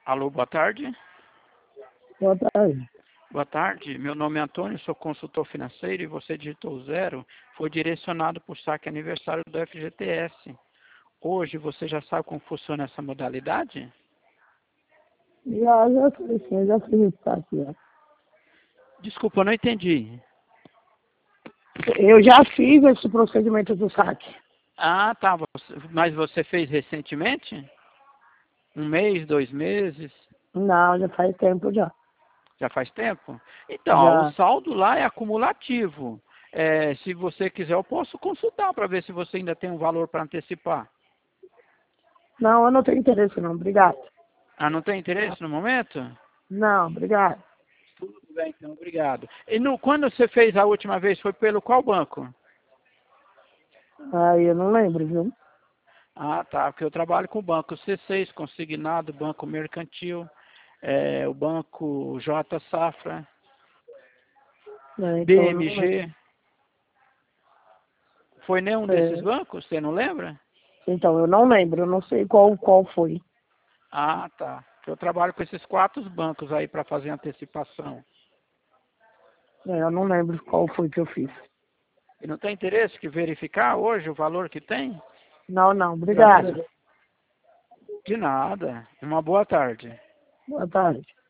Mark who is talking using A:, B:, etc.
A: Alô, boa tarde.
B: Boa tarde.
A: Boa tarde, meu nome é Antônio, sou consultor financeiro e você digitou 0, foi direcionado para o saque aniversário do FGTS. Hoje você já sabe como funciona essa modalidade?
B: Já fiz, sim, já fiz isso aqui, ó.
A: Desculpa, eu não entendi.
B: Eu já fiz esse procedimento do saque.
A: Ah, tá, mas você fez recentemente? Um mês, 2 meses?
B: Não, já faz tempo já.
A: Já faz tempo? Então, ó, o
B: Já.
A: saldo lá é acumulativo. Se você quiser, eu posso consultar para ver se você ainda tem um valor para antecipar.
B: Não, eu não tenho interesse não, obrigado.
A: Ah, não tem interesse no momento?
B: Não, obrigado.
A: Tudo bem, então, obrigado. E quando você fez a última vez, foi pelo qual banco?
B: Aí eu não lembro, viu?
A: Ah, tá, porque eu trabalho com o banco C6, consignado, banco mercantil, o banco J Safra,
B: Então eu não lembro.
A: BMG. Foi nenhum desses
B: É,
A: bancos? Você não lembra?
B: então eu não lembro, eu não sei qual foi.
A: Ah, tá. Porque eu trabalho com esses 4 bancos aí para fazer antecipação.
B: Eu não lembro qual foi que eu fiz.
A: E não tem interesse de verificar hoje o valor que tem?
B: Não, obrigado.
A: De nada. Uma boa tarde.
B: Boa tarde.